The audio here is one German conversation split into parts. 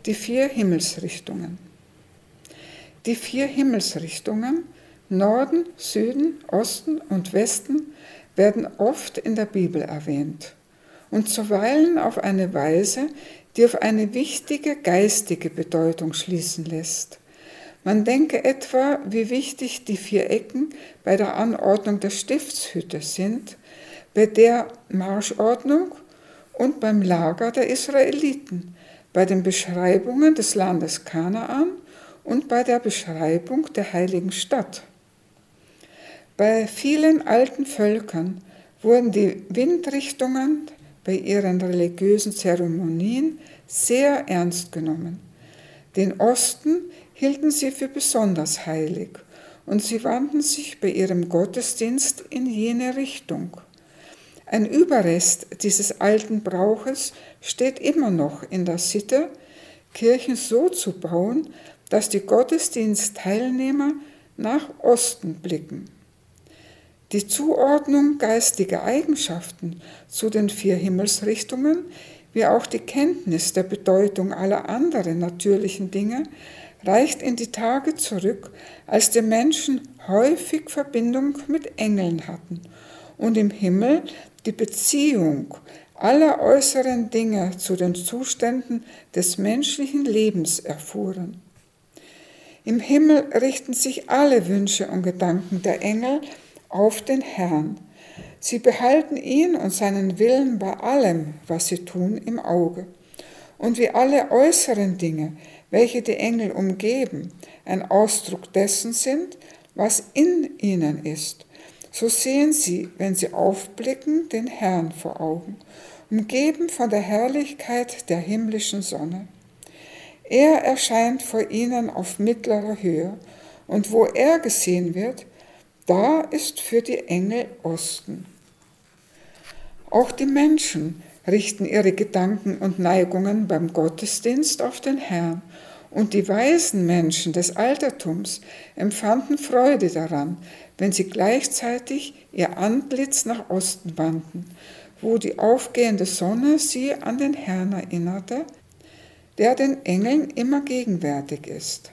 die 4 Himmelsrichtungen. Die 4 Himmelsrichtungen, Norden, Süden, Osten und Westen, werden oft in der Bibel erwähnt und zuweilen auf eine Weise, die auf eine wichtige geistige Bedeutung schließen lässt. Man denke etwa, wie wichtig die 4 Ecken bei der Anordnung der Stiftshütte sind, bei der Marschordnung und beim Lager der Israeliten, bei den Beschreibungen des Landes Kanaan und bei der Beschreibung der heiligen Stadt. Bei vielen alten Völkern wurden die Windrichtungen bei ihren religiösen Zeremonien sehr ernst genommen. Den Osten hielten sie für besonders heilig und sie wandten sich bei ihrem Gottesdienst in jene Richtung. Ein Überrest dieses alten Brauches steht immer noch in der Sitte, Kirchen so zu bauen, dass die Gottesdienstteilnehmer nach Osten blicken. Die Zuordnung geistiger Eigenschaften zu den 4 Himmelsrichtungen, wie auch die Kenntnis der Bedeutung aller anderen natürlichen Dinge, reicht in die Tage zurück, als die Menschen häufig Verbindung mit Engeln hatten und im Himmel die Beziehung aller äußeren Dinge zu den Zuständen des menschlichen Lebens erfuhren. Im Himmel richten sich alle Wünsche und Gedanken der Engel auf den Herrn. Sie behalten ihn und seinen Willen bei allem, was sie tun, im Auge. Und wie alle äußeren Dinge, welche die Engel umgeben, ein Ausdruck dessen sind, was in ihnen ist, so sehen sie, wenn sie aufblicken, den Herrn vor Augen, umgeben von der Herrlichkeit der himmlischen Sonne. Er erscheint vor ihnen auf mittlerer Höhe, und wo er gesehen wird, da ist für die Engel Osten. Auch die Menschen richten ihre Gedanken und Neigungen beim Gottesdienst auf den Herrn, und die weisen Menschen des Altertums empfanden Freude daran, wenn sie gleichzeitig ihr Antlitz nach Osten wandten, wo die aufgehende Sonne sie an den Herrn erinnerte, der den Engeln immer gegenwärtig ist.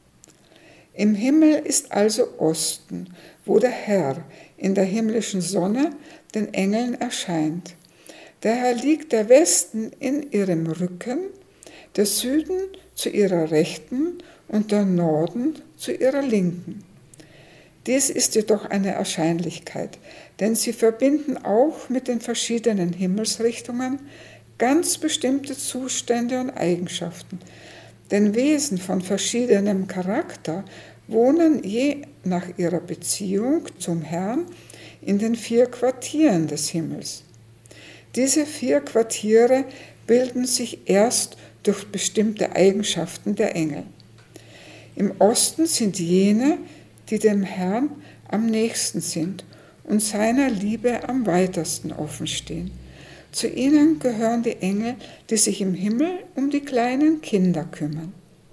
Im Himmel ist also Osten, wo der Herr in der himmlischen Sonne den Engeln erscheint. Daher liegt der Westen in ihrem Rücken, der Süden zu ihrer Rechten und der Norden zu ihrer Linken. Dies ist jedoch eine Erscheinlichkeit, denn sie verbinden auch mit den verschiedenen Himmelsrichtungen ganz bestimmte Zustände und Eigenschaften. Denn Wesen von verschiedenem Charakter wohnen je nach ihrer Beziehung zum Herrn in den 4 Quartieren des Himmels. Diese 4 Quartiere bilden sich erst durch bestimmte Eigenschaften der Engel. Im Osten sind jene, die dem Herrn am nächsten sind und seiner Liebe am weitesten offenstehen. Zu ihnen gehören die Engel, die sich im Himmel um die kleinen Kinder kümmern.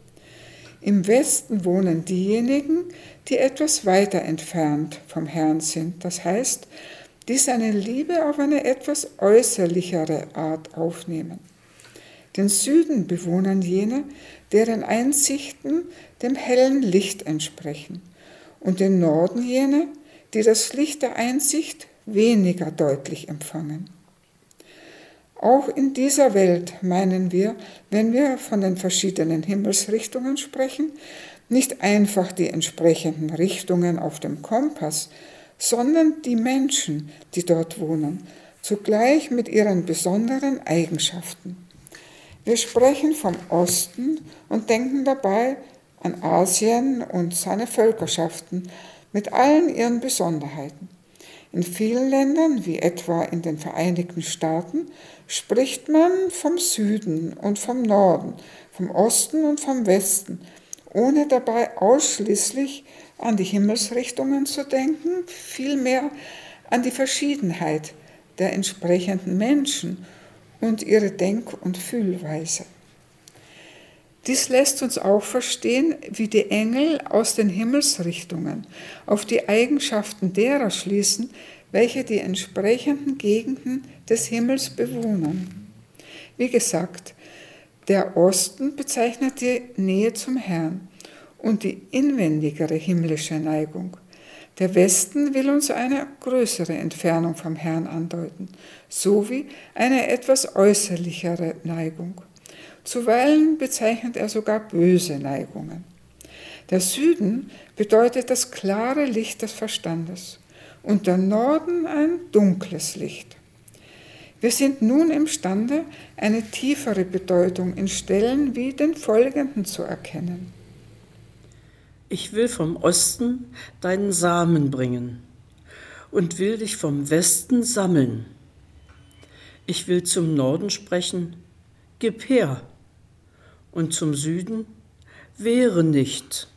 Im Westen wohnen diejenigen, die etwas weiter entfernt vom Herrn sind, das heißt, die seine Liebe auf eine etwas äußerlichere Art aufnehmen. Den Süden bewohnen jene, deren Einsichten dem hellen Licht entsprechen, und den Norden jene, die das Licht der Einsicht weniger deutlich empfangen. Auch in dieser Welt meinen wir, wenn wir von den verschiedenen Himmelsrichtungen sprechen, nicht einfach die entsprechenden Richtungen auf dem Kompass, sondern die Menschen, die dort wohnen, zugleich mit ihren besonderen Eigenschaften. Wir sprechen vom Osten und denken dabei an Asien und seine Völkerschaften mit allen ihren Besonderheiten. In vielen Ländern, wie etwa in den Vereinigten Staaten, spricht man vom Süden und vom Norden, vom Osten und vom Westen, ohne dabei ausschließlich an die Himmelsrichtungen zu denken, vielmehr an die Verschiedenheit der entsprechenden Menschen und ihre Denk- und Fühlweise. Dies lässt uns auch verstehen, wie die Engel aus den Himmelsrichtungen auf die Eigenschaften derer schließen, welche die entsprechenden Gegenden des Himmels bewohnen. Wie gesagt, Der Osten bezeichnet die Nähe zum Herrn und die inwendigere himmlische Neigung. Der Westen will uns eine größere Entfernung vom Herrn andeuten, sowie eine etwas äußerlichere Neigung. Zuweilen bezeichnet er sogar böse Neigungen. Der Süden bedeutet das klare Licht des Verstandes und der Norden ein dunkles Licht. Wir sind nun imstande, eine tiefere Bedeutung in Stellen wie den folgenden zu erkennen. Ich will vom Osten deinen Samen bringen und will dich vom Westen sammeln. Ich will zum Norden sprechen, gib her, und zum Süden, wehre nicht.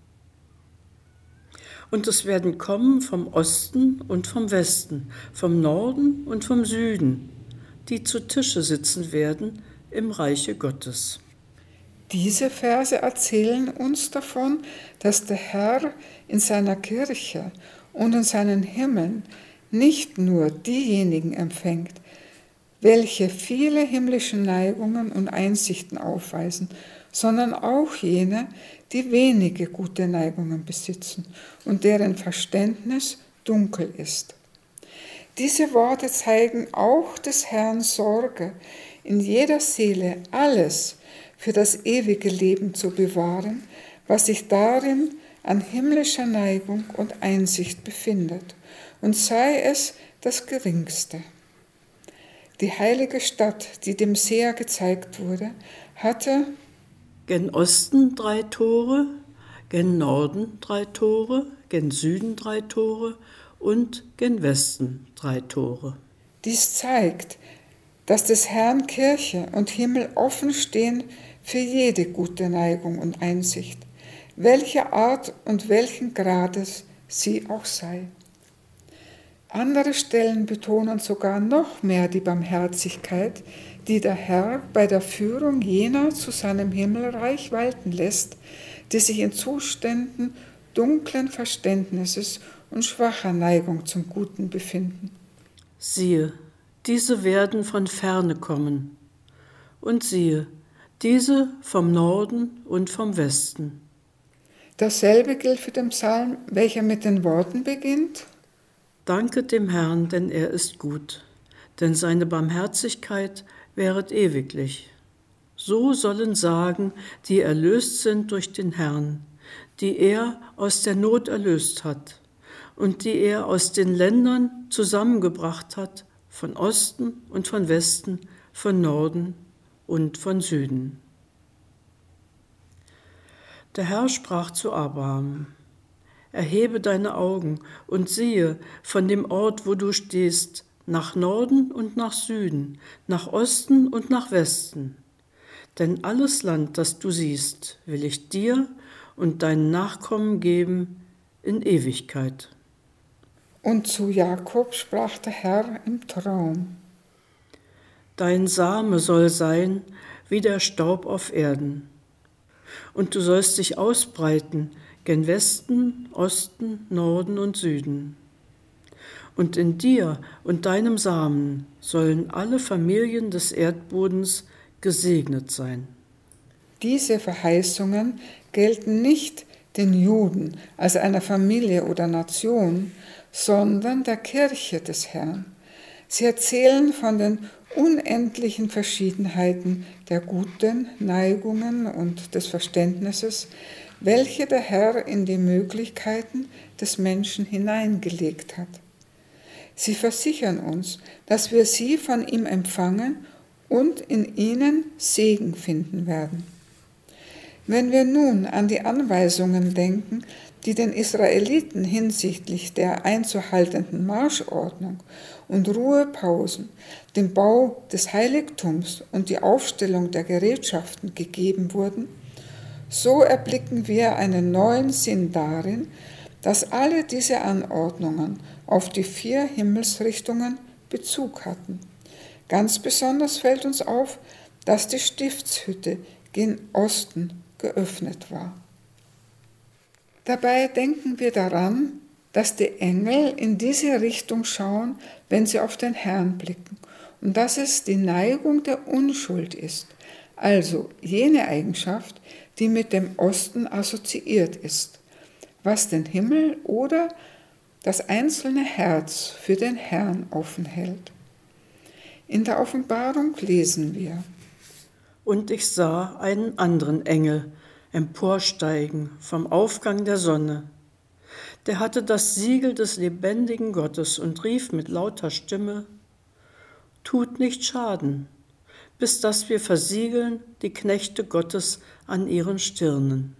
Und es werden kommen vom Osten und vom Westen, vom Norden und vom Süden, die zu Tische sitzen werden im Reiche Gottes. Diese Verse erzählen uns davon, dass der Herr in seiner Kirche und in seinen Himmeln nicht nur diejenigen empfängt, welche viele himmlische Neigungen und Einsichten aufweisen, sondern auch jene, die wenige gute Neigungen besitzen und deren Verständnis dunkel ist. Diese Worte zeigen auch des Herrn Sorge, in jeder Seele alles für das ewige Leben zu bewahren, was sich darin an himmlischer Neigung und Einsicht befindet, und sei es das Geringste. Die heilige Stadt, die dem Seher gezeigt wurde, hatte Gen Osten 3 Tore, gen Norden 3 Tore, gen Süden 3 Tore und gen Westen 3 Tore. Dies zeigt, dass des Herrn Kirche und Himmel offen stehen für jede gute Neigung und Einsicht, welche Art und welchen Grades sie auch sei. Andere Stellen betonen sogar noch mehr die Barmherzigkeit, die der Herr bei der Führung jener zu seinem Himmelreich walten lässt, die sich in Zuständen dunklen Verständnisses und schwacher Neigung zum Guten befinden. Siehe, diese werden von ferne kommen, und siehe, diese vom Norden und vom Westen. Dasselbe gilt für den Psalm, welcher mit den Worten beginnt: Danket dem Herrn, denn er ist gut, denn seine Barmherzigkeit währet ewiglich. So sollen sagen, die erlöst sind durch den Herrn, die er aus der Not erlöst hat und die er aus den Ländern zusammengebracht hat, von Osten und von Westen, von Norden und von Süden. Der Herr sprach zu Abraham: Erhebe deine Augen und siehe von dem Ort, wo du stehst, nach Norden und nach Süden, nach Osten und nach Westen. Denn alles Land, das du siehst, will ich dir und deinen Nachkommen geben in Ewigkeit. Und zu Jakob sprach der Herr im Traum: Dein Same soll sein wie der Staub auf Erden, und du sollst dich ausbreiten gen Westen, Osten, Norden und Süden. Und in dir und deinem Samen sollen alle Familien des Erdbodens gesegnet sein. Diese Verheißungen gelten nicht den Juden als einer Familie oder Nation, sondern der Kirche des Herrn. Sie erzählen von den unendlichen Verschiedenheiten der guten Neigungen und des Verständnisses, welche der Herr in die Möglichkeiten des Menschen hineingelegt hat. Sie versichern uns, dass wir sie von ihm empfangen und in ihnen Segen finden werden. Wenn wir nun an die Anweisungen denken, die den Israeliten hinsichtlich der einzuhaltenden Marschordnung und Ruhepausen, dem Bau des Heiligtums und die Aufstellung der Gerätschaften gegeben wurden, so erblicken wir einen neuen Sinn darin, dass alle diese Anordnungen auf die 4 Himmelsrichtungen Bezug hatten. Ganz besonders fällt uns auf, dass die Stiftshütte gen Osten geöffnet war. Dabei denken wir daran, dass die Engel in diese Richtung schauen, wenn sie auf den Herrn blicken, und dass es die Neigung der Unschuld ist, also jene Eigenschaft, die mit dem Osten assoziiert ist, was den Himmel oder das einzelne Herz für den Herrn offen hält. In der Offenbarung lesen wir: Und ich sah einen anderen Engel emporsteigen vom Aufgang der Sonne. Der hatte das Siegel des lebendigen Gottes und rief mit lauter Stimme: Tut nicht Schaden, bis dass wir versiegeln die Knechte Gottes an ihren Stirnen.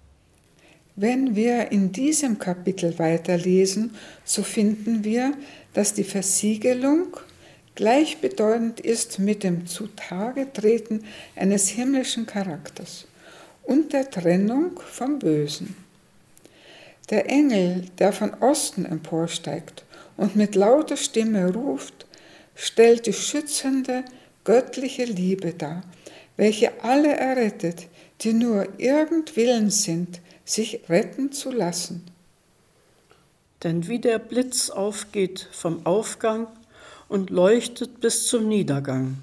Wenn wir in diesem Kapitel weiterlesen, so finden wir, dass die Versiegelung gleichbedeutend ist mit dem Zutagetreten eines himmlischen Charakters und der Trennung vom Bösen. Der Engel, der von Osten emporsteigt und mit lauter Stimme ruft, stellt die schützende, göttliche Liebe dar, welche alle errettet, die nur irgend willens sind, sich retten zu lassen. Denn wie der Blitz aufgeht vom Aufgang und leuchtet bis zum Niedergang,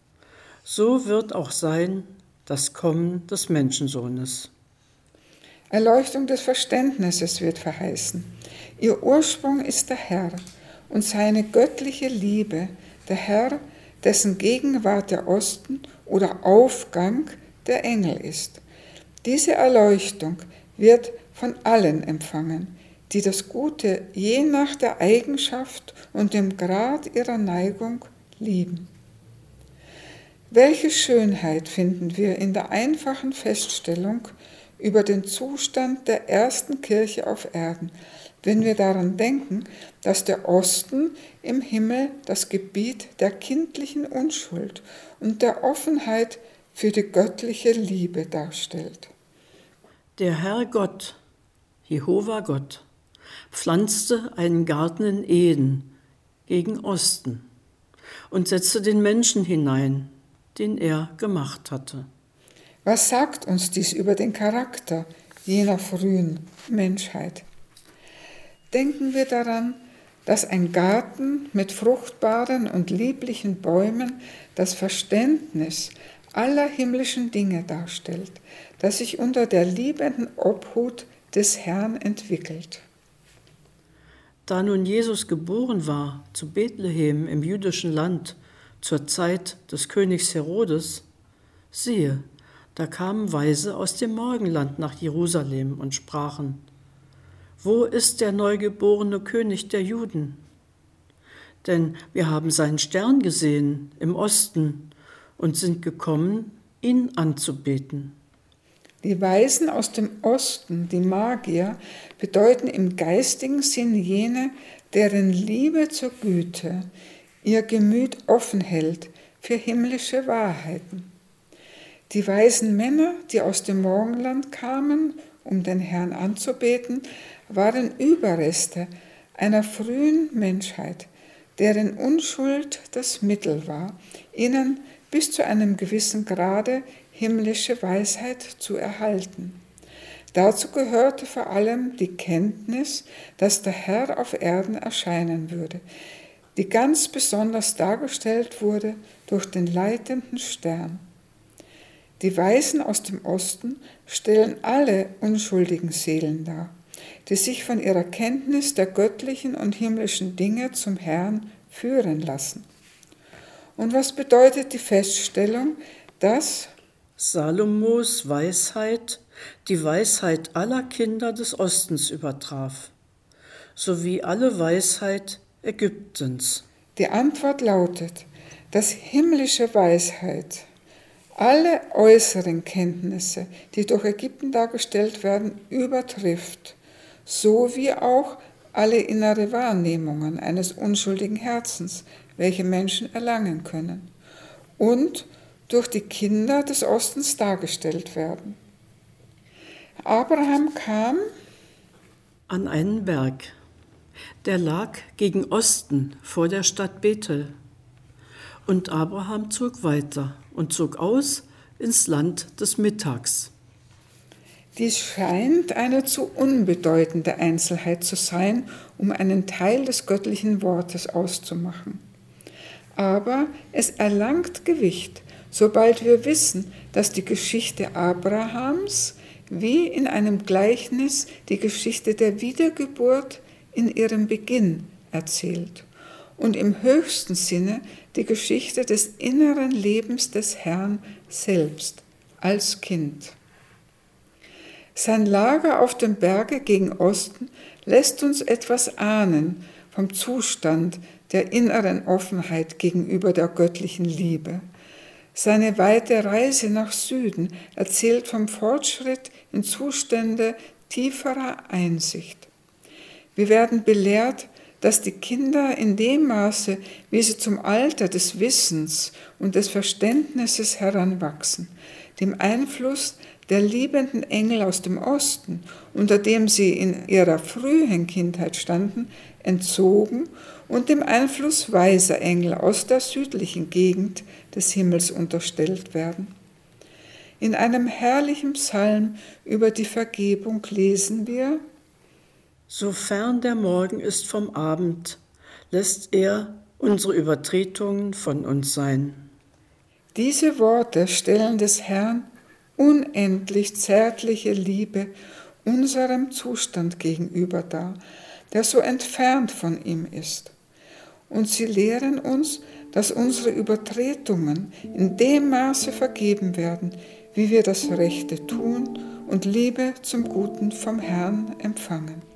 so wird auch sein das Kommen des Menschensohnes. Erleuchtung des Verständnisses wird verheißen. Ihr Ursprung ist der Herr und seine göttliche Liebe, der Herr, dessen Gegenwart der Osten oder Aufgang der Engel ist. Diese Erleuchtung wird von allen empfangen, die das Gute je nach der Eigenschaft und dem Grad ihrer Neigung lieben. Welche Schönheit finden wir in der einfachen Feststellung über den Zustand der ersten Kirche auf Erden, wenn wir daran denken, dass der Osten im Himmel das Gebiet der kindlichen Unschuld und der Offenheit für die göttliche Liebe darstellt. Der Herr Gott, Jehova Gott, pflanzte einen Garten in Eden gegen Osten und setzte den Menschen hinein, den er gemacht hatte. Was sagt uns dies über den Charakter jener frühen Menschheit? Denken wir daran, dass ein Garten mit fruchtbaren und lieblichen Bäumen das Verständnis aller himmlischen Dinge darstellt, das sich unter der liebenden Obhut des Herrn entwickelt. Da nun Jesus geboren war zu Bethlehem im jüdischen Land zur Zeit des Königs Herodes, siehe, da kamen Weise aus dem Morgenland nach Jerusalem und sprachen: Wo ist der neugeborene König der Juden? Denn wir haben seinen Stern gesehen im Osten und sind gekommen, ihn anzubeten. Die Weisen aus dem Osten, die Magier, bedeuten im geistigen Sinn jene, deren Liebe zur Güte ihr Gemüt offen hält für himmlische Wahrheiten. Die weisen Männer, die aus dem Morgenland kamen, um den Herrn anzubeten, waren Überreste einer frühen Menschheit, deren Unschuld das Mittel war, ihnen bis zu einem gewissen Grade himmlische Weisheit zu erhalten. Dazu gehörte vor allem die Kenntnis, dass der Herr auf Erden erscheinen würde, die ganz besonders dargestellt wurde durch den leitenden Stern. Die Weisen aus dem Osten stellen alle unschuldigen Seelen dar, die sich von ihrer Kenntnis der göttlichen und himmlischen Dinge zum Herrn führen lassen. Und was bedeutet die Feststellung, dass Salomos Weisheit die Weisheit aller Kinder des Ostens übertraf, sowie alle Weisheit Ägyptens? Die Antwort lautet, dass himmlische Weisheit alle äußeren Kenntnisse, die durch Ägypten dargestellt werden, übertrifft, so wie auch alle innere Wahrnehmungen eines unschuldigen Herzens, welche Menschen erlangen können und durch die Kinder des Ostens dargestellt werden. Abraham kam an einen Berg, der lag gegen Osten vor der Stadt Bethel. Und Abraham zog weiter und zog aus ins Land des Mittags. Dies scheint eine zu unbedeutende Einzelheit zu sein, um einen Teil des göttlichen Wortes auszumachen. Aber es erlangt Gewicht sobald wir wissen, dass die Geschichte Abrahams wie in einem Gleichnis die Geschichte der Wiedergeburt in ihrem Beginn erzählt und im höchsten Sinne die Geschichte des inneren Lebens des Herrn selbst als Kind. Sein Lager auf dem Berge gegen Osten lässt uns etwas ahnen vom Zustand der inneren Offenheit gegenüber der göttlichen Liebe. Seine weite Reise nach Süden erzählt vom Fortschritt in Zustände tieferer Einsicht. Wir werden belehrt, dass die Kinder in dem Maße, wie sie zum Alter des Wissens und des Verständnisses heranwachsen, dem Einfluss der liebenden Engel aus dem Osten, unter dem sie in ihrer frühen Kindheit standen, entzogen und dem Einfluss weiser Engel aus der südlichen Gegend des Himmels unterstellt werden. In einem herrlichen Psalm über die Vergebung lesen wir: So fern der Morgen ist vom Abend, lässt er unsere Übertretungen von uns sein. Diese Worte stellen des Herrn unendlich zärtliche Liebe unserem Zustand gegenüber dar, der so entfernt von ihm ist. Und sie lehren uns, dass unsere Übertretungen in dem Maße vergeben werden, wie wir das Rechte tun und Liebe zum Guten vom Herrn empfangen.